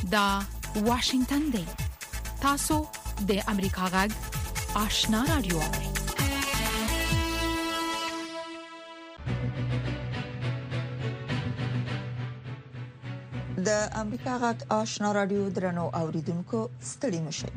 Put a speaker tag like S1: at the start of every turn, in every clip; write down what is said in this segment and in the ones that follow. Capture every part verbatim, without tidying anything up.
S1: دا واشنگتن دی. تاسو د امریکا غږ آشنا رادیو.
S2: د امریکا غږ آشنا رادیو درنو اوریدونکو ستړي مشئ.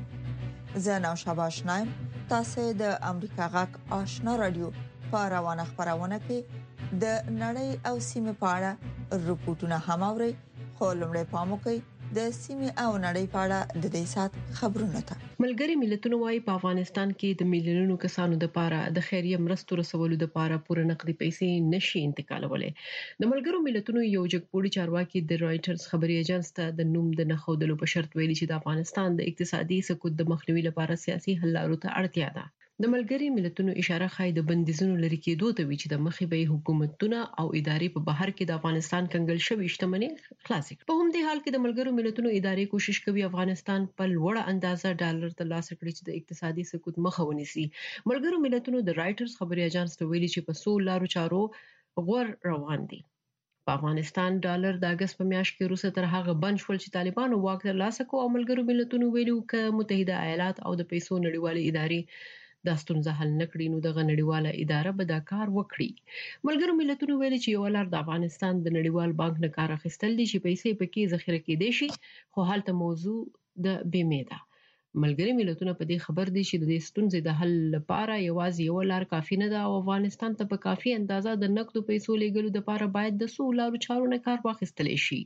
S2: زه نو شاباش نایم. تاسو د امریکا غږ آشنا رادیو په روانه خبرونه کې د نړۍ او سیمه په اړه رپورټونه هم اورئ. خو لمړی پام وکړئ د سیمه او نړۍ په اړه د دې سات خبرونه ته.
S3: ملګری ملتونو وايي په افغانستان کې د میلیونونو کسانو د پاره د خیریه مرستو رسولو د پاره پوره نقدي پیسې نشي انتقالولای. د ملګرو ملتونو یو جګپوړي چارواکي د رائټرز خبري ایجنس ته د نوم د نخودلو په شرط ویلي چې د افغانستان د اقتصادي سقوط د مخنیوي لپاره سیاسي حل لارو ته اړتیا ده. د ملګری ملتونو اشاره خای د بندیزونو لري کېدو ته وی چې د مخې به حکومتونه او ادارې په بهر کې د افغانستان کنګل شوی شتمنۍ خلاص کړي. په همدې حال کې د ملګرو ملتونو ادارې کوشش کوي افغانستان په لوړه اندازه ډالر ترلاسه کړي چې د اقتصادي سقوط مخه ونیسي. ملګرو ملتونو د رائټرز خبري ایجنس ته ویلي چې په څو لارو چارو غور روان دي. په افغانستان ډالر د اگست په میاشت کې روسه تر هغه بند شول چې طالبانو واک ترلاسه کوي او ملګرو ملتونو ویلو ک متحده ایالات او د پیسو نړیوالې ادارې دا ستونزه حل نکړي نو د غنډیواله اداره به دا کار وکړي. ملګرو ملتونو ویلي چې یو لار د افغانستان د نړیوال بانک نه کار اخیستل دي چې پیسې پکې ذخیره کېدي شي خو حالته موضوع د بیمه ده. ملګری ملتونه په دې خبر دي چې د دې ستونزې د حل لپاره یوازې یو لار کافي نه ده او افغانستان ته په کافي اندازه د نقدو پیسو لګولو لپاره باید د څو لارو چارو نه کار واخیستل شي.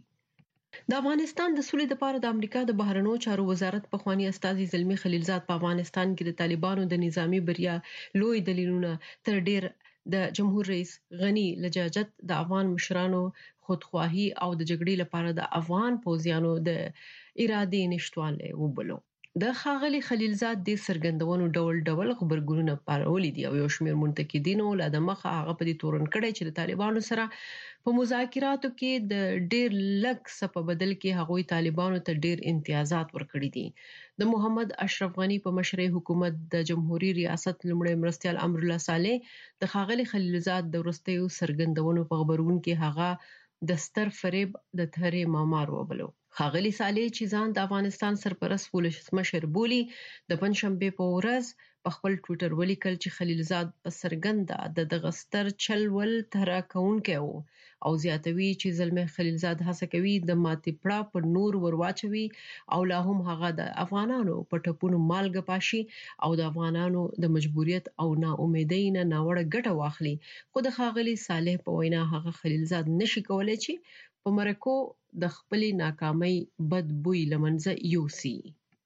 S3: د افغانستان د سولې لپاره د امریکا د بهرنیو چارو وزارت په خواني استاذي زلمی خلیلزاد په افغانستان کې د طالبانو د نظامی بریا لوی دلیلونه تر ډیر د جمهور رئیس غنی لجاجت د افغان مشرانو خودخواهی او د جګړې لپاره د افغان پوځیانو د اراده نشټواله وبلو. د خاغلی خلیلزاد د سرګندونو ډول ډول خبرګونونه پارولې دي او یو شمېر منتقدینو لا د مخه هغه په دې تورن کړي چې د طالبانو سره په مذاکراتو کې د ډېر لږ څه په بدل کې هغوی طالبانو ته ډېر امتیازات ورکړي دي. د محمد اشرف غنی په مشرۍ حکومت د جمهوریت ریاست لمړی مرستيال امر الله صالح د خاغلی خلیلزاد د ورستیو سرګندونو په خبرون کې هغه د ستر فریب د تهرې مامار وبلو. خاغلی صالح چې ځان د افغانستان سرپرست ولسمشر بولی د پنځشنبه په ورځ په خپل ټوئیټر ولیکل چې خلیلزاد په سرګنده د دغستر چلول تهرا کونکي وو او زیاتوي چې زلمه خلیلزاد هڅه کوي د ماتې پړه په نور ورواچوي او لا هم هغه د افغانانو په ټپونو مالګه پاشي او د افغانانو د مجبوریت او نا امیدۍ نه ناوړه ګټه واخلي. خو د خاغلی صالح په وینا هغه خلیلزاد نشي کولای چې په مرکو د خپلې ناکامۍ بد بوی لمنځه یوسي.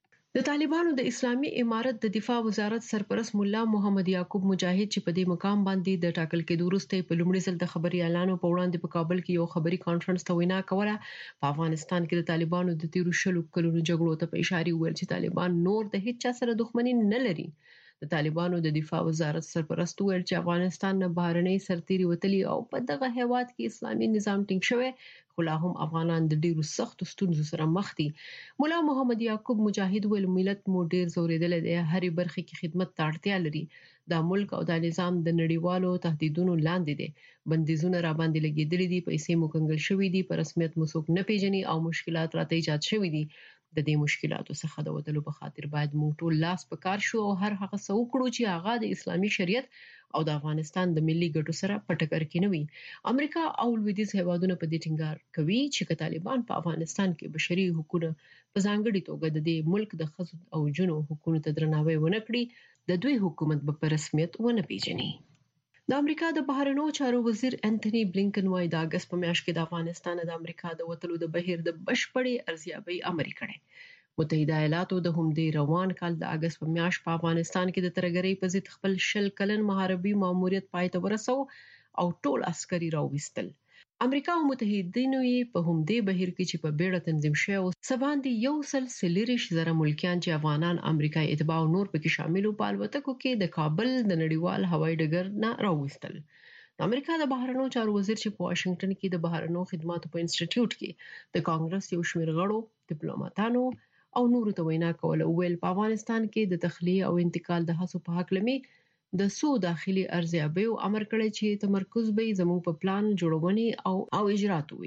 S3: د طالبانو د اسلامي امارت د دفاع وزارت سرپرست مولا محمد یعقوب مجاهد چې په دې مقام باندې د ټاکل کېدو وروسته په لومړي ځل د خبري اعلانو په وړاندې په کابل کې یو خبري کانفرنس ته وینا کوله. په افغانستان کې د طالبانو د تیرو شلو کلونو جګړو ته په اشاره ویل چې طالبان نور د هیڅ چا سره دښمني نه لري. د طالبانو د دفاع وزارت سرپرست ویل چې افغانستان نه بهرنۍ سرتيري وتلي او په دغه هیواد کې اسلامي نظام ټینګ شوی خو لا هم افغانان د ډیرو سختو ستونزو سره مخ دي. مولا محمد یعقوب مجاهد ویل ملت مو ډیر زوریدل دی هرې برخه کې خدمت ته اړتیا لري. دا ملک او دا نظام د نړیوالو تهدیدونو لاندې دی. بندیزونه را باندې لګیدلي دي، پیسې مو کنګل شوې دي، په رسمیت مو څوک نه پیژني او مشکلات راته ایجاد شوې دي. د دې مشکلاتو څخه د وتلو په خاطر باید موږ ټول لاس په کار شو او هر هغه څه وکړو چې هغه د اسلامي شریعت او د افغانستان د ملي ګټو سره په ټکر کې نه وي. امریکا او لویدیځ هیوادونه په دې ټینګار کوي چې طالبان په افغانستان کې بشري حقوقو په ځانګړي توګه د دې ملک د ښځو او جنو حقوقو ته درناوی ونه کړي، د دوی حکومت به په رسمیت ونه پیژني. د امریکا د بهرنیو چارو وزیر انټونی بلینکن وايي د اگست په میاشت کې د افغانستان د امریکا د وټلو د بهیر د بشپړې ارزیابي امر کړي. متحده ایالاتو د همدې روان کال د اگست په میاشت په افغانستان کې د ترګری په ضد خپل شل کلن محاربي ماموریت پای ته ورسو او ټول عسکري راوستل. امریکا او متحدینو یې په همدې بهیر کې چې په بیړه تنظیم شوی او سباندې یو سلسله زره ملکیان چې افغانان امریکایي اتباع او نور پکې شاملو په الوتکو کې د کابل د نړیوال هوایي ډګر نه راوستل. امریکا د بهرنیو چارو وزیر چې په واشنگټن کې د بهرنیو خدماتو په انسټیټیوټ کې د کانګرس یو شمېر غړو، ډیپلوماټانو او نورو ته وینا کوله. ویل په افغانستان کې د تخلیه او انتقال د هڅو په حق لمي د سو داخلي ارزیابي او امر کړی چې تمرکز به زموږ په پلان جوړونې او او اجرات وي.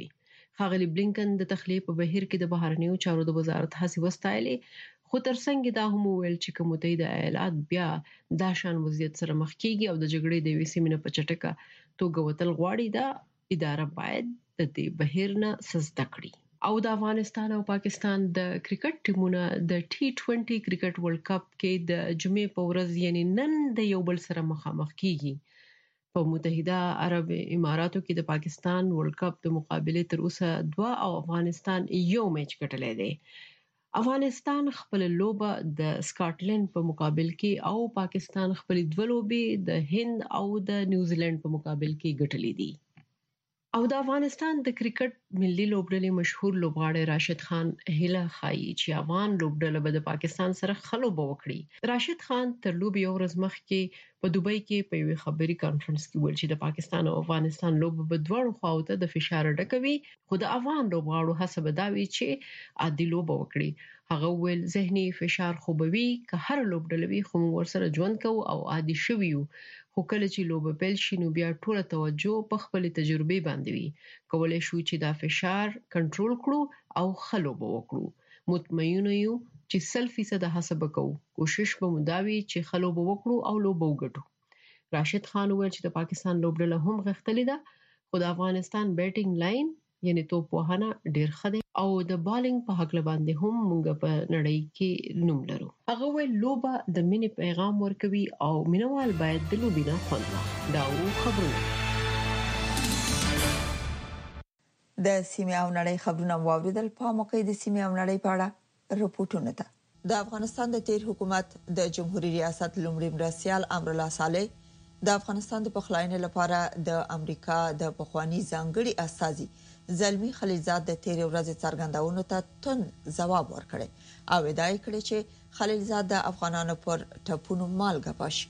S3: ښاغلي بلینکن د تخلیه په بهیر کې د بهرنیو چارو د وزارت هڅې وستایلې، خو ترڅنګ دا هم ویل چې کوم متحده ایالات بیا دا شان وضعیت سره مخ کیږي او د جګړې د وې سیمې په چټکه توګه وتل غواړي، دا اداره باید د دې بهیر نه سزده کړي. او د افغانستان او پاکستان د کرکټ ټیمونه د ټي ټوئنټي کرکټ ورلد کپ کې د جمعې په ورځ یعنی نن د یو بل سره مخامخ کیږي. په متحده عرب اماراتو کې د پاکستان ورلد کپ د مقابله تر اوسه دوه او افغانستان یو میچ ګټلی دی. افغانستان خپل لوبه د سکاټلند په مقابل کې او پاکستان خپل دوه لوبې د هند او د نیوزیلند په مقابل کې ګټلې دي. او د افغانستان د کرکټ ملي لوبډلې مشهور لوبغاړی راشد خان هیله خایي چې افغان لوبډله به د پاکستان سره خلوبه وکړي. راشد خان تر لوبې یو ورځ مخکې په دوبۍ کې په یوه خبري کانفرنس کې ویل چې د پاکستان او افغانستان لوبه به دواړو خواو ته د فشار ډکوي، خو د افغان لوبغاړو هڅه به دا وي چې عادي لوبه وکړي. هغه ویل ذهني فشار خو به وي که هر لوبډله وي، خو موږ ورسره ژوند کوو او عادي شوي یو، خو کله چې لوبه پیل شي نو بیا ټول توجه په خپل تجربه باندې وي. کولای شو چې دا فشار کنټرول کړو او خلوبه وکړو. مطمئن یو چې سل فیصد هڅه وکړو، کوشش به مداوي چې خلوبه وکړو او لوبه وګټو. راشد خان ویل چې د پاکستان لوبډله هم غښتلې ده، خو د افغانستان بیټینګ لاین یعنی توپ وهنه ډیر ښه دی او د بالینګ په حق باندې هم موږ په نړۍ کې نوم لرو. هغه ویل لوبه د مینې پیغام ورکوي او مینوال باید د لوبې نه خوند واخلي. دا و خبرونه
S2: د سیمې او نړۍ خبرونه واوریدل. په موقع د سیمې او نړۍ په اړه رپورټونه ده. د افغانستان د تیر حکومت د جمهوریت ریاست لومړي مرستیال امرالله صالح د افغانستان د پخلاینې لپاره د امریکا د پخوانی ځانګړي استازي زلمی خلیلزاد د تیر ورځې څرګندونو ته تون ځواب ورکړي او ادعا کړې چې خلیلزاد د افغانانو پر ټپونو مالګه پاشي.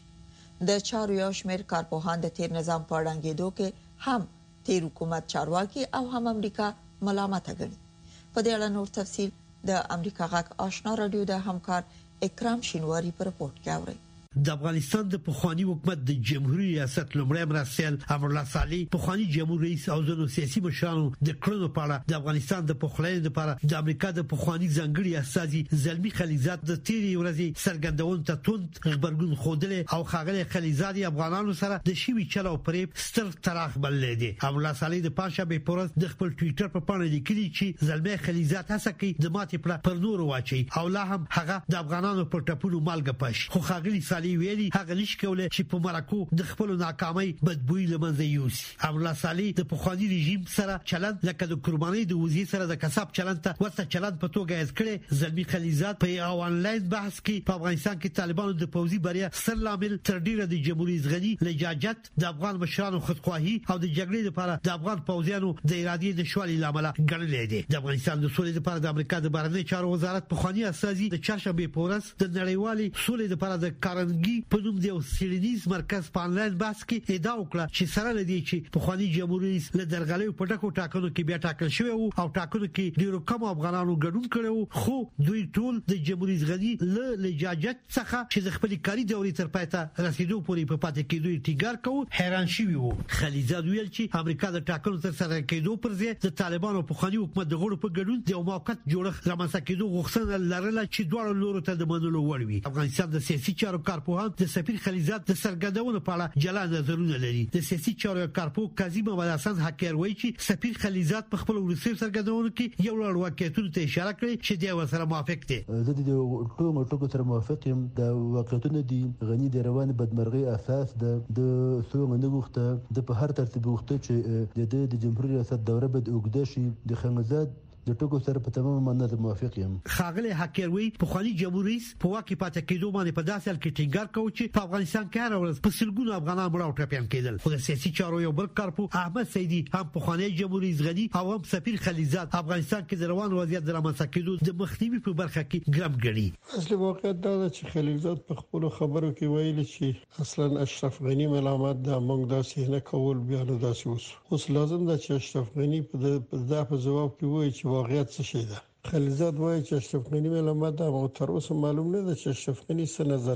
S2: د چارو یو شمېر کارپوهان د تیر نظام په اړنګېدو کې هم تیر حکومت چارواکي او هم امریکا ملامت ګڼي. په دې اړه نور تفصیل د امریکا غږ آشنا رادیو د همکار اکرام شینواری په رپورت کې اوري.
S4: د افغانستان د پخوانی حکومت د جمهوریت ریاست لومړی مرستیال امرالله صالح پخوانی جمهور رئیس او ځینو سیاسي مشرانو د کړنو په اړه د افغانستان د پخلاینې لپاره د امریکا د پخوانی ځانګړي استازي زلمی خلیلزاد د تیر ورځې څرګندونو ته توند خبرګون خوده او ښاغلي خلیلزاد افغانانو سره د شوی چلو پرې ستر تراخ بلل دي. امرالله صالح د پنځشنبه په ورځ د خپل ټوئیټر په پاڼه لیکلي چې زلمی خلیلزاد هڅه کوي د ماتې پر نور واچي او لا هم هغه د افغانانو پر ټپونو مالګه پاشي، خو ښاغلي ویلي هغه نش کوله چې په مرکو د خپل ناکامۍ بدبوئی لمنځه یوسي. امرالله صالح د پخوانی رژیم سره چلند لکه د قربانۍ د وزیر سره د کسب چلند ته وسه چلند په توګه یې کړی. زلمی خلیلزاد په یو آنلاین بحث کې په افغانستان کې طالبانو د پوځي بریا سر لامل تر ډیره د جمهوریت غنی لجاجت د افغان مشرانو خودخواهی او د جګړې لپاره د افغان پوځیانو د ارادې نشوالي لامل ګڼلې دي. د افغانستان د سولې لپاره د امریکا د بهرنی چارو وزارت پخوانی استازي د چهارشنبه په ورځ د نړیوالې سولې لپاره د کارنګي په نوم د سیلینیز مرکز په آنلاین بحث کې ادعا وکړه چې سره لدی چې پخوانی جمهوریت له درغلۍ په ټکو ټاکنو کې بیا ټاکل شوی او ټاکنو کې ډیرو کم افغانانو ګډون کړو، خو دوی ټول د جمهوریت غنی له لجاجت څخه چې د خپل کاري دورې تر پایته رسیدو پورې په پاتې کېدو ټینګار کوي حیران شوی وو. خلیلزاد ویل چې امریکا د ټاکنو تر سره کېدو پر ځای د طالبانو پخوانی حکومت د غړو په ګډون د یو موقت جوړښت رامنځته کېدو غوښتنه لرله چې دواړو لورو ته د منلو وړ وي. افغانستان د سیاسي چارو کارپوهان د سفیر خلیلزاد د سرګردونو په اړه جلا نظرونه لري. د سیاسي چارو کارپو کاظم محمد حسن حکیر وایي چې سفیر خلیلزاد په خپل ورسېر سرګردونو کې یو لړ واقعیتونو ته اشاره کړې چې د وسره موافق دي.
S5: زه د ټولو ټکو سره موافق یم. د واقعیتونو دي غنی د روان بدمرغي اساس د د سوغ نه غوښته د په هر ترتیب غوښته چې د جمهوریت ریاست دوره بد اوږده شي. د خنزاد د ټکو سره په تمام معنی موافق یم.
S4: ښاغلی حکیروي پخوانی جمهوریت په واکه پاتې کېدو باندې په داسې حال کې ټینګار کوي چې په افغانستان کې هر ورځ په سلګونو افغانان مړه او ټپيان کېدل. خو د سیاسي چارو یو بل کارپو احمد سیدی هم پخوانی جمهوریت غنی او هم سفیر خلیلزاد افغانستان کې د روان وضعیت د رامنځته کېدو د مخنیوي په برخه کې ګرم ګڼي.
S6: اصلي واقعیت دا ده چې خلیلزاد په خپل خبرو کې ویلي چې اصلا اشرف غنی ملامت ده، موږ داسې نه کول، بیا نو داسې اوس اوس لازم ده چې اشرف غنی په دغه ځواب کې وایي چې واقعیت څه شي ده. خلیلزاد وایي چې اشرف غنی ملامت ده، او تر اوسه معلوم نه ده چې اشرف غنی څه نظر لري.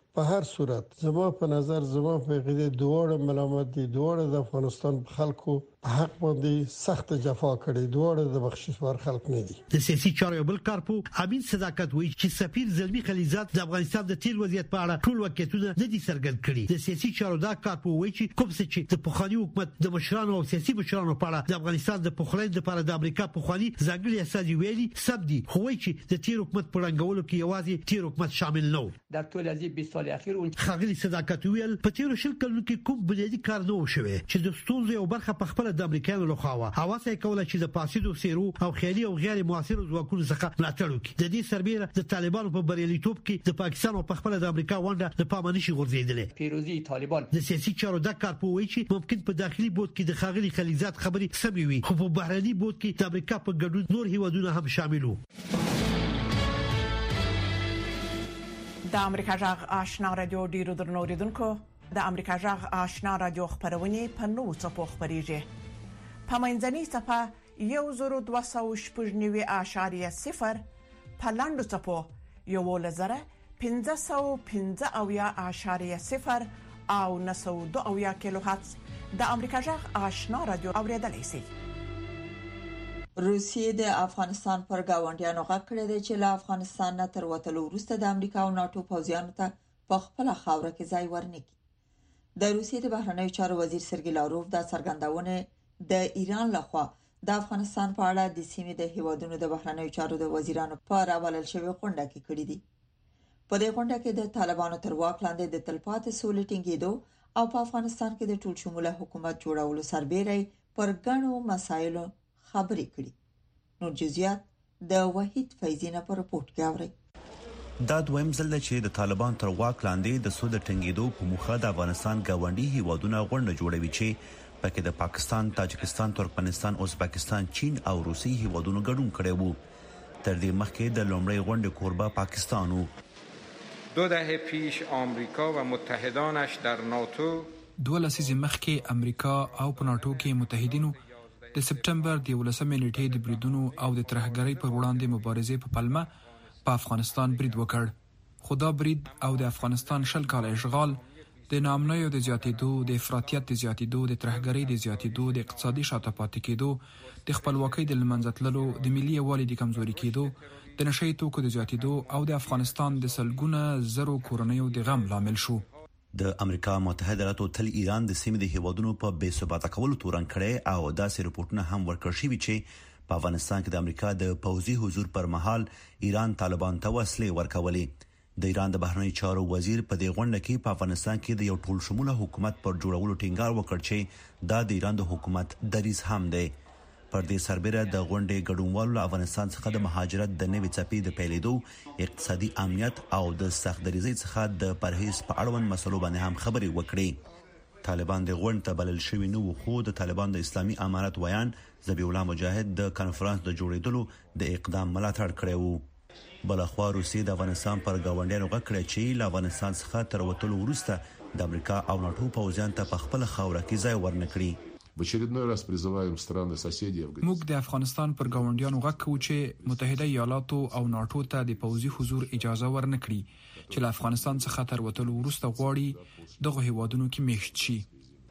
S6: په هر صورت زما په نظر زما په غیده دوړ ملامت دي دوړ د افغانستان خلکو په حق باندې سخت جفا کړي دوړ د بخشش ور خلک نه دي.
S4: د سیاسي چارو بل کارپو امین صداقت وایي چې سفیر زلمی خلیزات د افغانستان د تیر وضعیت په اړه ټول واقعیتونه نه دي څرګند کړي. د سیاسي چارو دا کارپو وایي چې کوم څه چې د پخوانی حکومت د مشرانو او سیاسي مشرانو په اړه د افغانستان د پخوانی لپاره د امریکا پخوانی ځانګړي اساسي ویلي سب دي خو وایي چې د تیر حکومت په رنګولو کې یوازې تیر حکومت شامل نه و.
S7: در طول از بیست سال اخیر اون
S4: خاغلی صداقت ویل په تیر شل کلونو کې کوم بنیادی کار نه وشوي چې د ستونزې او برخه په خپل د امریکایانو لخوا حواسه کوله چې د پاسیدو سیرو او خیالي او غیر موثر ځواکونو څخه ملاتړ وکړي. د دې سربېره د طالبانو په بریالیتوب کې د پاکستان او په خپل د امریکا ونډه د پامه نشي غورځېدلې.
S7: پیروزی طالبان
S4: د سیاسي چارو د کارپو وایي چې ممکن په داخلي بوت کې د خاغلی خلیزات خبرې سمې وي خو په بهرني بوت کې د امریکا په ګډون نور هیوادونه هم شامل وو.
S8: د امریکا جغ آشنا رادیو ډیرو درنو اوریدونکو د امریکا جغ آشنا رادیو خبرونه په نو څپو خبريږي په منځني صفه یو زرو دوه سوه شپږ نوي اعشاریه صفر په لاندو څپو یو لزره پنځه سوه پنځه اویا اعشاریه صفر او نه سوه دوه اویا کیلو هرتز د امریکا جغ آشنا رادیو اوریدلای شئ.
S2: روسیې د افغانستان پر گاونډیانو غږ کړی دی چې له افغانستان نه تر وتلو وروسته د امریکا او ناتو پوځیانو ته په خپل خاوره کې ځای ورنکړي. د روسیې د بهرنیو چارو وزیر سرګی لاروف دا څرګندونه د ایران لخوا د افغانستان په اړه د سیمې د هیوادونو د بهرنیو چارو د وزیرانو په راوړل شوی غونډه کې کړې دي. په دې غونډه کې د طالبانو تر واک لاندې د تلپاتې سولې ټینګېدو او په افغانستان کې د ټول شموله حکومت جوړولو سربېره پر ګڼو مسایلو خبرې کړي. نور جزئیات د وحید فیضینه په رپورت کې اوري.
S9: دا دویم ځل چې د طالبان تر واک لاندې د سود ټینګېدو په موخه د افغانستان گاونډي هیوادونه غونډه جوړوي چې پکې د پاکستان، تاجکستان، ترکمنستان، ازبکستان، چین او روسي هیوادونو ګډون کړي وو. تر دې مخکې د لومړۍ غونډې کوربه پاکستان وو.
S10: دو دهه پیش آمریکا و متحدانش در ناتو
S11: دوه لسیزې مخکې امریکا او په ناتو کې متحدینو د سپټمبر د یولسمې نیټې د بریدونو او د ترهګرۍ پر وړاندې مبارزې په پلمه په افغانستان برید وکړ. خو دا برید او د افغانستان شل کاله اشغال د ناامنیو د زیاتېدو، د افراطیت د زیاتېدو، د ترهګرۍ د زیاتېدو، د اقتصادي شاته پاتې کېدو، د خپلواکۍ د له منځه تللو، د ملي یووالي د کمزوري کېدو، د نشهیي توکو د زیاتېدو او د افغانستان د سلګونه زرو کورنیو د غم لامل شو.
S9: د امریکا متحده ایالاتو تل ایران د سیمې د هیوادونو په بې ثباته کولو تورن کړي او داسې رپورټونه هم ورکړل شوي چې په افغانستان کې د امریکا د پوځي حضور پر مهال ایران طالبان ته وسلې ورکولې. د ایران د بهرنیو چارو وزیر په دې غونډه کې په افغانستان کې د یو ټول شموله حکومت پر جوړولو ټینګار وکړ چې دا د ایران د حکومت دریځ هم دی. پر دې سربېره د غونډې ګډونوالو له افغانستان څخه د مهاجرت د نوې څپې د پیلېدو، اقتصادي امنیت او د سخت دریځۍ څخه د پرهیز په اړوند مسلو باندې هم خبرې وکړې. طالبان د غونډې ته بلل شوي نه وو خو د طالبان د اسلامي امارت ویان ذبیح الله مجاهد د کانفرنس د جوړېدلو د اقدام ملاتړ کړی وو. بلخوا روسیې د افغانستان پر گاونډیانو غږ کړی چې له افغانستان څخه تر وتلو وروسته د امریکا او ناتو پوځیان ته په خپل خاوره کې ځای ورنکړي.
S12: в очередной раз призываем страны соседей Афганистана.
S11: موږ د افغانستان پر گاونډیانو غږ کوو چې متحده ایالاتو او ناتو ته د پوځي حضور اجازه ورنکړي چې له افغانستان څخه تر وتلو وروسته غواړي دغه هیوادونو کې میشت شي.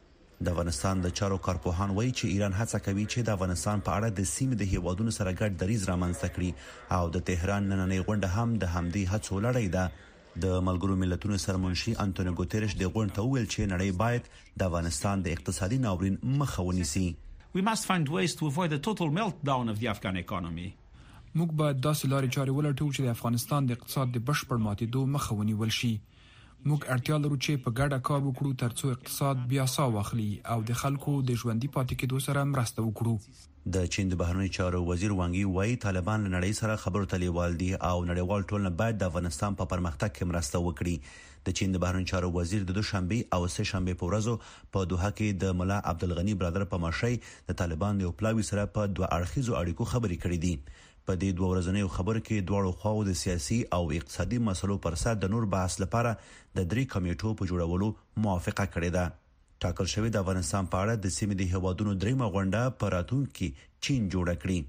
S9: د افغانستان د چارو کارپوهان وایي چې ایران هڅه کوي چې د افغانستان په اړه د سیمې د هیوادونو سره ګډ دریځ رامنځته کړي او د تهران نننۍ غونډه هم د همدې هڅو لړۍ ده. د ملګرو ملتونو سرمنشي انټونیو ګوتریش د غونډې ته وویل چې نړۍ باید د افغانستان د اقتصادي ناورین مخه ونیسي.
S13: We must find ways to avoid a total meltdown of the Afghan economy.
S11: موږ باید داسې لارې چارې ولټوو چې د افغانستان د اقتصاد د بشپړ ماتېدو مخه ونیول شي. موږ اړتیا لرو چې په ګډه کار وکړو ترڅو اقتصاد بیا ساه واخلي او د خلکو د ژوندۍ پاتې کېدو سره مرسته وکړو.
S9: د چین د بهرنیو چارو وزیر وانګي وايي طالبان له نړۍ سره خبرو ته لیوال دي او نړیوال ټولنه باید د افغانستان په پرمختګ کې مرسته وکړي. د چین د بهرنیو چارو وزیر د دوشنبه او سه شنبه په ورځو په دوحه کې د ملا عبدالغنی برادر په مشرۍ د طالبان د پلاوي سره په دوه اړخیزو اړیکو خبرې کړې دي. په دې دوه ورځنیو خبرو کې دواړو خواو د سیاسي او اقتصادي مسلو پر سر د نور بحث لپاره د درې کمیټو په جوړولو موافقه کړې ده. ټاکل شوی د افغانستان په اړه د سیمې د هیوادونو دریمه غونډه په راتلونکي چین جوړه کړي.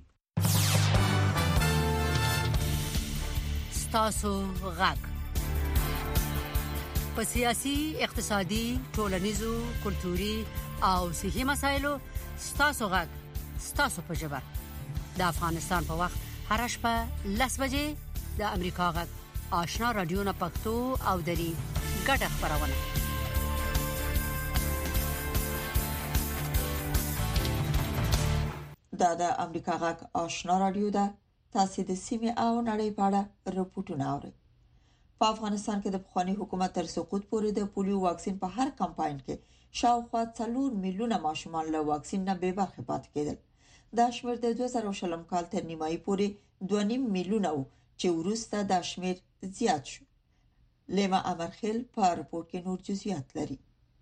S14: ستاسو غږ په سیاسي، اقتصادي، ټولنیزو، کلتوري او صحي مسایلو ستاسو غږ ستاسو په ژبه د افغانستان په وخت هر شپه لس بجې د امریکا غږ آشنا رادیو نه پښتو او دري ګډه خبرونه.
S2: دا د امریکا غږ آشنا رادیو ده. تاسو د سیمه او نړۍ په اړه رپورټونه اورئ. په افغانستان کې د پخوانی حکومت تر سقوط پورې د پولیو واکسین په هر کمپاین کې شاوخوا څلور میلیونه ماشومان له واکسین نه بې برخې پاتې کېدل. دا شمېر د دوه زره شلم کال تر نیمایي پورې دوه نیم میلیونه و چې وروسته دا شمېر زیات شو. لیما امرخیل په رپورت کې نور جزئیات لري.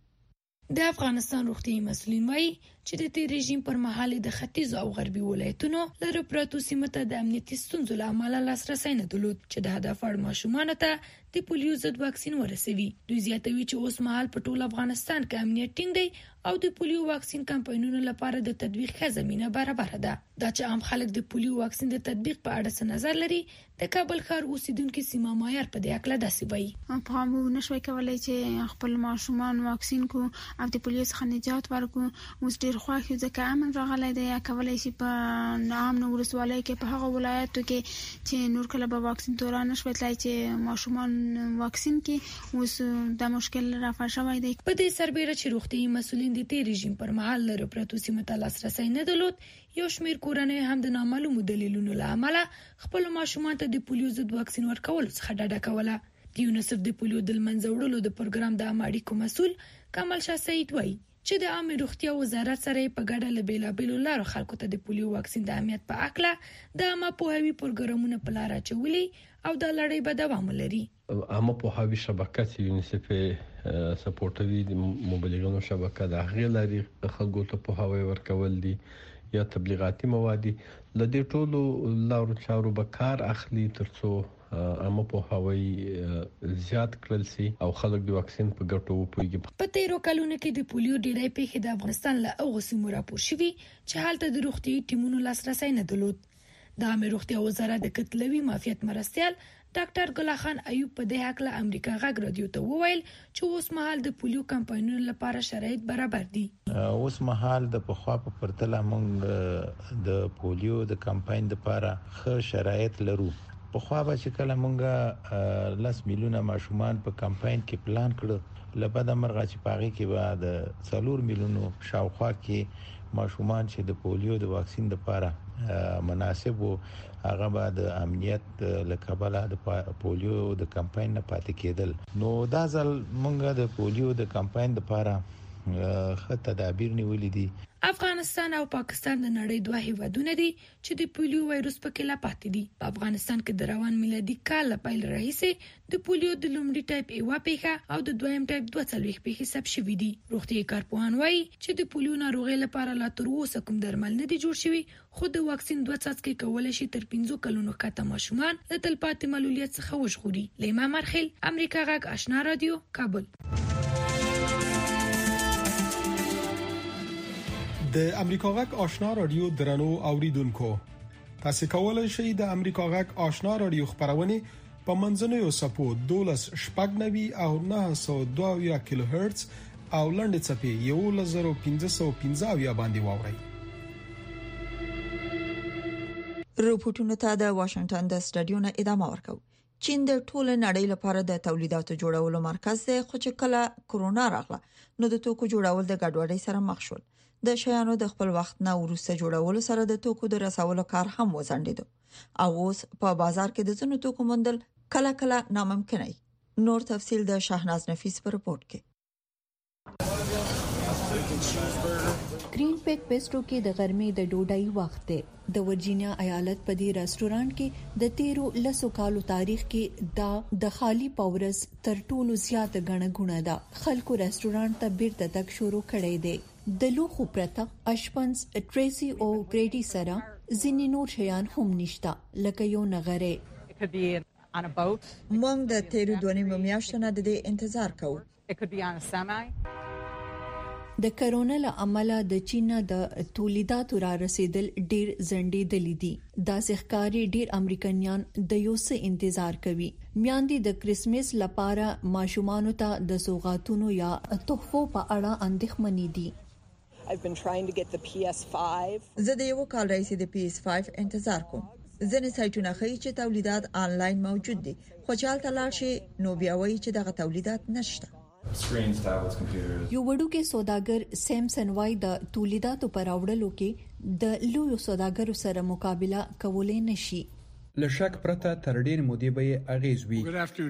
S15: د افغانستان روغتیايي مسؤلین وایي چې د تیر رژیم پر مهال د ختیځ او غربي ولایتونو لره پراتو سیمه ته د امنیتي ستونزو له امله لاسرسي نه درلود چې د هدف وړ ماشومان ته د پولیو ضد واکسین ورسوي. دوی زیاتوي چې اوس مهال په ټول افغانستان کې امنیت ټینګ دی او د پولیو واکسین کمپاینونو لپاره د تطبیق ښه زمينه برابر ده. دا چې عام خلک د پولیو واکسین د تطبیق په اړه څه نظر لري، د کابل ښار اوسیدونکو سیمه مایر په دې اړه داسې وایي.
S16: په موږ نشوي کولای چې خپل ماشومان واکسین کو او د پولیو څخه نجات ورکو. اوس ډیر خوښ یو ځکه امن راغلی دی. کولای شي په نام نو ورسوالۍ کې په هغه ولایتو کې چې نور کله به واکسین دوران نشوي تلای چې ماشومان واکسین کې اوس د مشکل رافع شوی دی.
S15: په دې سربېره چې روغتيايي مسؤلین د تیر رژیم پر مهال لره پراتو سیمه ته لاسرسي نه درلود، یو شمېر کورنۍ هم د نامعلومو دلیلونو له امله خپل ماشومان ته د پولیو ضد واکسین ورکول څخه ډډه کوله. د یونیسف د پولیو د منځه وړلو د پروګرام د اړیکو مسؤل کمال شاه سعید وایي چې د عامه روغتیا وزارت سره په ګډه له بیلابېلو لارو خلکو ته د پولیو واکسین د اهمیت په اړه د عامه پوهاوي پروګرامونه په لار اچولي او د لړۍ به دوام لري.
S17: عامه پوهاوي شبکه چې یونیسف سپورټوي د مبلغانو شبکه د هغې لارې خلکو ته پوهاوی ورکول دي یا تبلیغاتي مواد له دې ټولو لارو چارو به کار اخلي ترڅو عامه پوهاوی زیات کړل شي او خلک د واکسین په ګټو وپوهیږي.
S15: په تیرو کلونو کې د پولیو ډېرې پیښې د افغانستان له هغو سیمو راپور شوي چې هلته د روغتیايي ټیمونو لاسرسي نه درلود. د عامه روغتیا وزارت د کتلوي معافیت مرستیال ډاکټر ګل خان ایوب په دې حق له امریکا غږ رادیو ته وویل چې اوس مهال د پولیو کمپاینونو لپاره شرایط برابر دي.
S18: اوس مهال د پخوا په پرتله موږ د پولیو د کمپاین لپاره ښه شرایط لرو. پخوا به چې کله موږ لس میلیونه ماشومان په کمپاین کې پلان کړو، لبد مرغه چې پاغي کې به د څلور میلیونو شاوخوا کې ماشومان چې د پولیو د واکسین لپاره مناسب وو، هغه به د امنیت لکبله د پولیو د کمپاین نه پاتې کېدل. نو دا ځل موږ د پولیو د کمپاین لپاره ښه تدابیر نیولې دي.
S15: افغانستان او پاکستان د نړۍ دوه هیوادونه دي چې د پولیو وایروس پکې لا پاتې دي. په افغانستان کې د روان میلادي کال له پیل راهیسې د پولیو د لومړي ټایپ ایوا پیښه او د دویم ټایپ دوه څلوېښت پیښې ثبت شوې دي. روغتیايي کارپوهان وایي چې د پولیو ناروغۍ لپاره لا تر اوسه کوم درمل نه دي جوړ شوي، خو د واکسین دوه څاڅکي کولای شي تر پنځو کلونو کاته ماشومان له تلپاتې معلولیت څخه وژغوري. لیما مرخیل، امریکا غږ آشنا رادیو، کابل.
S19: د امریکا غږ آشنا رادیو درنو اوریدونکو، تاسو کولای شئ د امریکا غږ آشنا رادیو خبرونه په منځنوي سپو دولس شپږ نوي او نه سوه دوه کیلو هرتز او لنډ چپی یو لزر پنځه سوه پنځه باندې واورئ.
S2: رپورټونو ته د واشنگټن د سټډیو نه ادامه ورکو. چین د ټول نړۍ لپاره د تولیداتو جوړولو مرکز دی، خو چې کله کرونا راغله نو د توکو جوړول د ګډوډۍ سره مخ شول. د شیانو د خپل وخت نه وروسته جوړولو سره د توکو د رسولو کار هم وځنډید او اوس په بازار کې د ځینو توکو موندل کله کله ناممکن دی. نور تفصیل د شاهناز نفیس په رپورت کې.
S20: گرین پیک پیسټرو کې د غرمې د ډوډۍ وخت دی. د ورجینیا ایالت په دې رستورانت کې د تیرو لسو کالو تاریخ کې دا د خالی پاورس تر ټولو زیات غنه غونه ده. خلکو رستورانت ته بیرته تک شروع کړی دی. د لوخو پرته اشپنس ټریسی او ګریډي سره ځینې نور شیان هم نشته لکه یو نغره.
S2: موږ د تیرو دوه نیمو میاشتو نه د دې انتظار کوو.
S20: د کرونا له امله د چین د تولیداتو را رسیدل ډیر زندېدلې دي. دا ښکاری ډیر امریکایان د یو څه انتظار کوي. میاندې د کریسمس لپاره ماشومانو ته د سوغاتونو یا تحفو په اړه اندېښمنې دي.
S21: I've been trying to get the P S five.
S2: زه د یو کال راځي د P S five انتظار کوم. ځینې سایټونه ښیي چې تولیدات آنلاین موجود دي، خو چې هلته لاړ شي نو بیا وایي چې دغه تولیدات نشته.
S20: یو وړوکی سوداګر سیمسن وای د تولیداتو پر راوړلو کې د لویو سوداګرو سره مقابله کولای نشي.
S11: له شک پرته تر ډیر مودې به اغیز وي.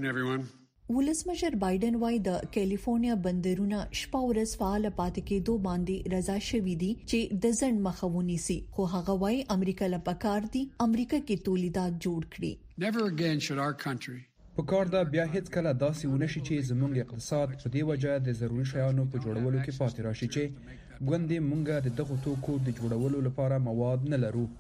S20: ولسمشر بایدن وای د کیلیفورنیا بندرونه شپه ورځ فعال پاتې کېدو باندې رضا شوی دي چې د ځند مخاوني سي، خو هغه وای امریکا له پکار دي امریکا کې تولیدات جوړ کړي.
S22: Never again should our country
S11: پکار دا بیا هیڅ کله داسې ونشي چې زموږ اقتصاد په دې وجه د ضروري شیانو په جوړولو کې پاتې راشي چې ګوندې مونږه د دغه توکو د جوړولو لپاره مواد نه لرو.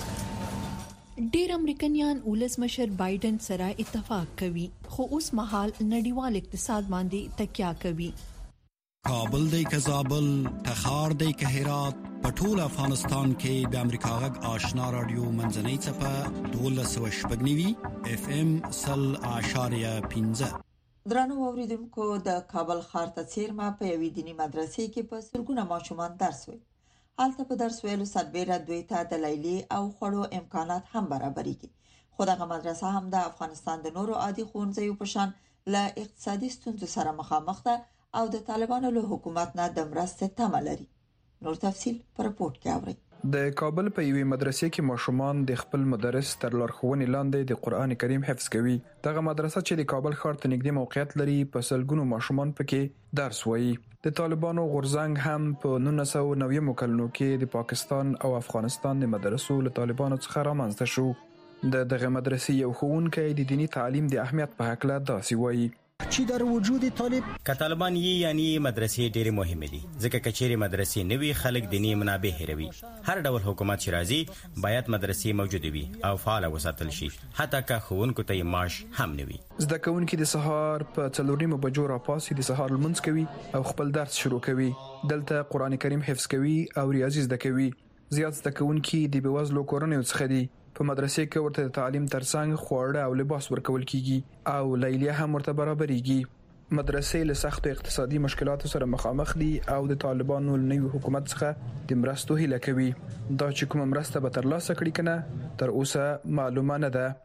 S20: ډیر امریکایان ولسمشر بایدن سره اتفاق کوي، خو اوس مهال نړیوال اقتصاد باندې تکیه کوي.
S23: کابل دی که زابل، تخار دی که هرات، په ټول افغانستان کې د امریکا غږ آشنا رادیو منځنۍ څپه دولس سوه شپږ نوي اف ام سل اعشاریه پنځه.
S2: درنو اوریدونکو، د کابل ښار ته څیرمه په یوې دیني مدرسې کې په سلګونه ماشومان درس وایي. هلته په درس ویلو سربیره دوی ته د لیلې او خوړو امکانات هم برابرېږي، خو دغه مدرسه هم د افغانستان د نورو عادي ښوونځیو په شان له اقتصادي ستونزو سره مخامخ ده او د طالبانو له حکومت نه د مرستې تمه لري. نور تفصيل پر رپورت کې اورئ.
S11: د کابل په یوې مدرسې کې ماشومان د خپل مدرس تر لارښوونې لاندې د قران کریم حفظ کوي. دغه مدرسه چې د کابل ښار ته نږدې موقعیت لري، په سلګونو ماشومان پکې درس وایي. د طالبانو غورځنګ هم په نولس سوه نوي کلونو کې د پاکستان او افغانستان د مدرسو له طالبانو څخه رامنځته شو. د دغه مدرسې یو ښوونکی د دینی تعلیم د اهمیت په حق له داسې وایي
S24: چې در وجود طالب
S25: که طالبان یې یعنی مدرسې ډېرې مهمه دي، ځکه کچېرې مدرسې نوي خلک دینی منابع هېروي. هر ډول حکومت چې راځي باید مدرسې موجود وي او فعال وساتل شي، حتی که ښوونکو ته یې معاش هم نه وي.
S11: زده کوونکي د سهار په څلور نیمو بجو راپاسي، د سهار لمونځ کوي او خپل درس شروع کوي. دلته قران کریم حفظ کوي او ریاضي زده کوي. زیات زده کوونکي د بېوزلو کورنیو څخه دي. په مدرسې کې ورته د تعلیم ترڅنګ خواړه او لباس ورکول کیږي او لیلیه هم ورته برابرېږي. مدرسې له سختو اقتصادي مشکلاتو سره مخامخ دي او د طالبانو له نوي حکومت څخه د مرستو هیله کوي. دا چې کومه مرسته به ترلاسه کړي کنه تر اوسه معلومه نه ده.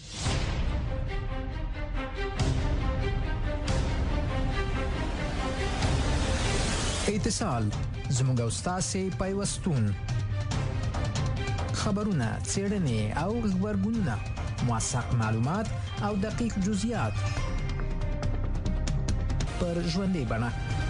S24: اتصال زموږ استاد پیوستون، خبرونه، څېړنې او خبرګونونه، موثق معلومات او دقیق جزئیات پر ژوندۍ بڼه.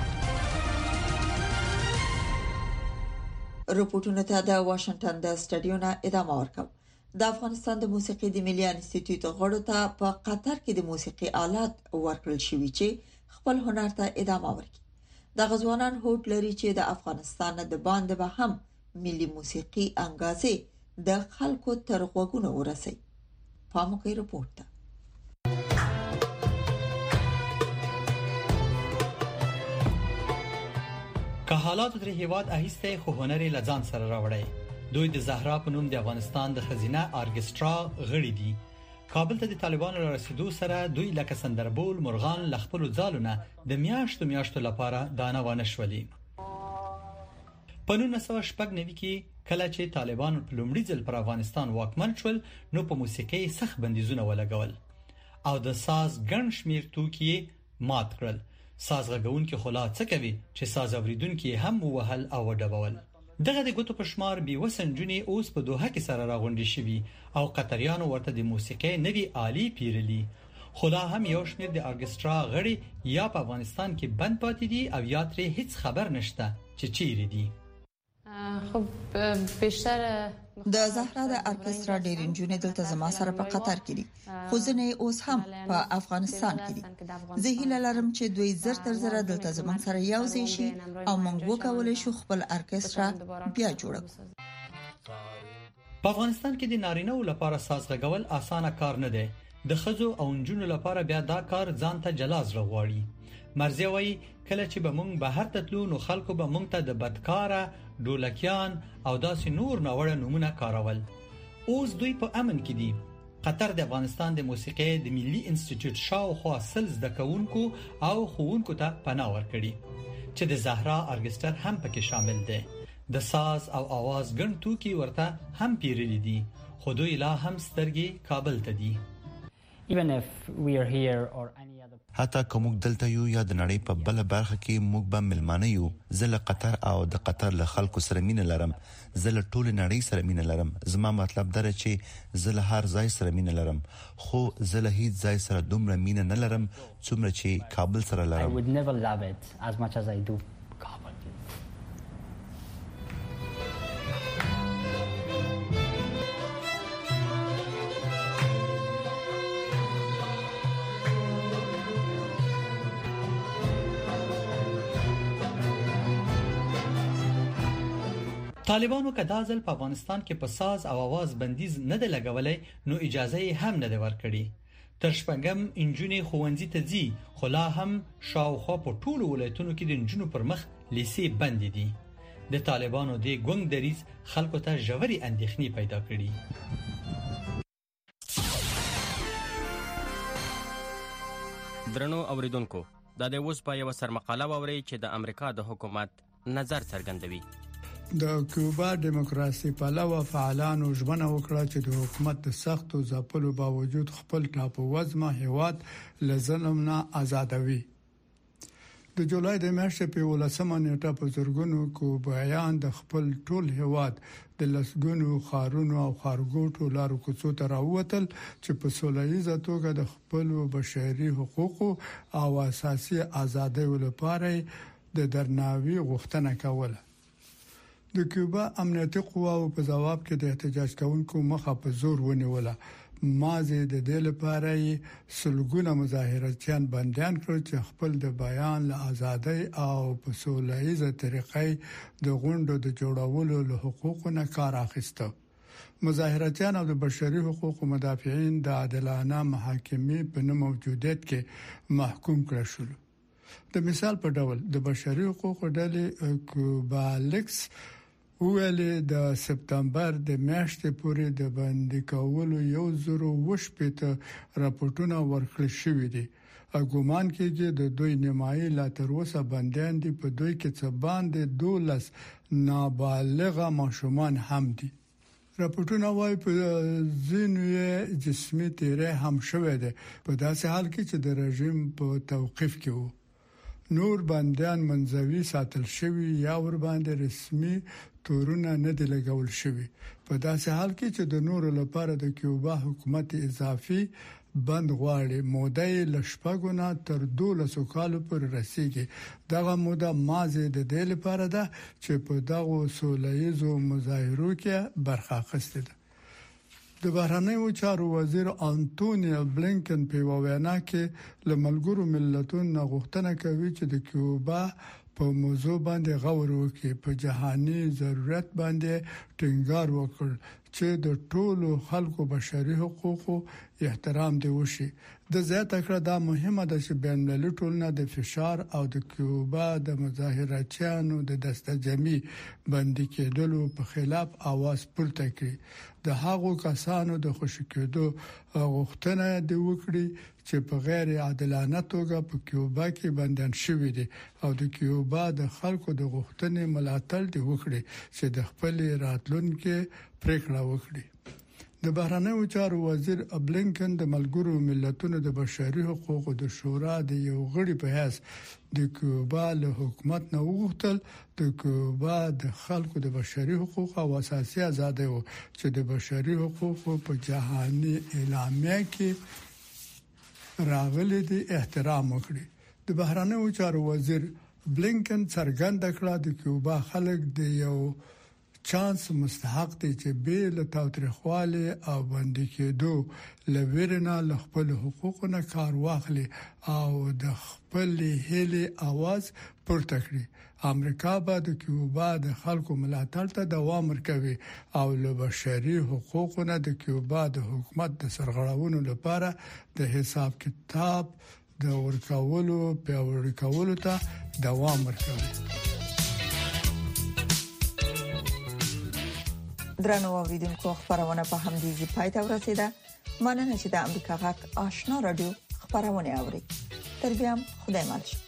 S2: رپورټونه ته د واشنگټن د سټډیو نه ادامه ورکوم. د افغانستان د موسیقي د ملي انسټیټیوټ غړو ته په قطر کې د موسیقي آلات ورکړل شوي چې خپل هنر ته ادامه ورکړي. د غزوانان هوټ لري چې د افغانستان د باندې به هم ملي موسیقي انګازې د خلکو تر غوږونو ورسي. پاموکي رپورټ ته
S26: که حالات در هیواد اهسته خو هنر لزان سره راوړی. دوی د زهرا په نوم د افغانستان د خزینه ارکسترا غړي دي. کابل ته د طالبانو رسیدو سره دوی لکه سندربول مرغان لخپل ځالونه د میاشتو میاشتو لپاره دانه ونه شولي. په نولس سوه شپږ نوي کې کله چې طالبان په لومړي ځل پر افغانستان واکمن شول، نو په موسیقي سخت بندیزونه ولګول او د ساز ګڼ شمیر توکي مات کړل. ساز غږونکي خلا څه کوي چې ساز اوریدونکي هم وهل او ډبول. دغه د ګوتو په شمار بي وسنجونی اوس په دوحه کې سره راغونډي شوي او قطریانو ورته د موسیقي نوي آلي پیرلي. خلا هم یو شمیر د ارکسترا غړي یا په افغانستان کې بند پاتې دي او یا ترې هیڅ خبر نشته چې چیرې دي.
S27: خب بیشتر
S2: د زهرا د ارکسترا ډېر انجونې دلته زما سره په قطر کې دي، خو ځنې اوس هم په افغانستان کې دي. زه هیله لرم چې دوی زر تر زر دلته زموږ سره یو ځای شي او موږ وکولای شو خپل ارکسترا بیا جوړ کړو.
S26: په افغانستان کې د نارینه‌و لپاره ساز غږول اسانه کار نه دی. د خزو او نجونو لپاره بیا دا کار ځان ته جلاز رغواړي. مرزي وایي کله چې به مونږ بهر ته تلو نو خلکو به مونږ ته د بدکاره ډولکیان او داسې نور ناوړه نومونه کارول. اوس دوی په امن کې دي. قطر د افغانستان د موسیقي د ملي انسټیټیوټ شاوخوا سل زده کوونکو او ښوونکو ته پناه ورکړي چې د زهرا ارکستر هم پکې شامل دی. د ساز او आवाज ګڼ توکي ورته هم پیرلي دي، خو دوی لا هم سترګې کابل ته دي.
S9: حتی کوم دلته یو یا د نړۍ په بل برخه کې موږ به ملمانه یو. زه له قطر او د قطر له خلکو سره مینه لرم. زه له ټول نړۍ سره مینه لرم. زما مطلب دا چې زه له هر ځای سره مینه لرم، خو زه له هیڅ ځای سره دومره مینه نه لرم څومره چې کابل سره لرم.
S1: I would never love it as much as I do Kabul.
S26: طالبانو که دا ځل په افغانستان کې په ساز او आवाज بندیز نه دی لګولای نو اجازه یې هم نه دی ورکړي. تر شپږم انجونې خوندې ته ځي، خو لا هم شاوخوا په ټولو ولایتونو کې د انجونو پر مخ لیسې بند دي. د طالبانو د ګونګ دریز خلکو ته ژورې اندېښنې پیدا کړي.
S25: درنو اوریدونکو، دا د اوس په یو سرمقاله ووري چې د امریکا د حکومت نظر څرګندوي.
S3: د کیوبا دیموکراسي پلوه فعالانو ژمنه وکړه چې د حکومت د سختو ځپلو باوجود خپل ټاپو وزمه هیواد له ظلم نه آزادوي. د جولای د میاشتې په ولسمه نیټه په زرګونو کوبایان د خپل ټول هیواد د لسګونو خارونو او خارګوټو لارو کوڅو ته راووتل چې په سولهییزه توګه د خپل بشري حقوقو او اساسي ازادیو لپاره د درناوي غوښتنه کوله. د کیوبا امنیتي قواو په جواب کې د احتجاج کوونکو مخه په زور ونیوله. مازه د دې لپاره سلګونه مظاهراتيان بندیان کړ چې خپل د بیان له ازادۍ او په سولهییزه طریقې د غونډو د جوړولو له حقوقو نه کار اخیسته. مظاهراتيان او د بشري حقوقو مدافعین د عادلانه محاکمې په نه موجودیت کې محکوم کړل شول. د مثال په ډول د بشري حقوقو ډلې کوبالکس ویلي د سپتمبر د میاشتې پورې د باندې کولو یو زرو وشپېته راپورټونه ورکړل شوې دي. ګومان کېږي د دوی نیمایي لا تر اوسه بندیان دي. په دوی کې څه باندې دولس نابالغه ماشومان هم دي. راپورټونه وايي په ځینو جسمي تیری هم شوې ده، په داسې حال کې چې د رژیم په توقيف کې وو. نور بندیان منځوي ساتل شوی یا ور باندې رسمي تورونه نه دی لګول شوی. په داسې حال کې چې د نور لپاره د کیوبا حکومت اضافي بند غواړي. موده لشپګونه تر دولسو کالو پورې رسیدي. دغه موده مازه د دې لپاره ده چې په دغه سولهییزو مظاهرو کې برخه اخیسته ده. د بهرنیو چارو وزیر انټونی بلینکن په وینا کې له ملګرو ملتونو غوښتنه کوي چې د کیوبا په موضوع باندې غور وکړي. په جهاني ضرورت باندې ټینګار وکړ چې د ټولو خلکو بشري حقوقو احترام دی وشي. د زیاته کړه دا مهمه ده چې بین المللي ټولنه د فشار او د کیوبا د مظاهراتیانو د دستجمعي باندې کېدلو په خلاف आवाज پورته کړي. د هغو کسانو د خوشی کېدو غوښتنه دی وکړي چې په غیر عادلانه توګه په کیوبا کې بندیان شوي دي او د کیوبا د خلکو د غوښتنې ملاتړ دی وکړي چې د خپل راتلونکو پریکړه وکړي. د بهرنیو چارو وزیر بلینکن د ملګرو ملتونو د بشري حقوقو د شورا د یو غړي په حیث د کیوبا له حکومت نه وغوښتل د کیوبا د خلکو د بشري حقوقو او اساسي ازادیو چې د بشري حقوقو په جهاني اعلامیه کې راغلي دي احترام وکړي. د بهرنیو چارو وزیر بلینکن څرګند کړ د کیوبا خلک د یو چانس مستحق دي چې به له تاوتریخواله او باندې کېدو لویرنا له خپل حقوقو نه کار واخلي او د خپل هلي आवाज پورته کړي. امریکا به د کیوبا د خلکو ملاتړ ته دوام ورکوي او له بشري حقوقو نه د کیوبا د حکومت د سرغړونو لپاره د حساب کتاب د ورکولو پیاوړي کولو ته دوام ورکوي.
S2: درنو اوریدونکو خبرونه په همدې ځای پای ته ورسیده. مننه چې د امریکا غږ آشنا رادیو خبرونه اوري. تر بیا خدای مل.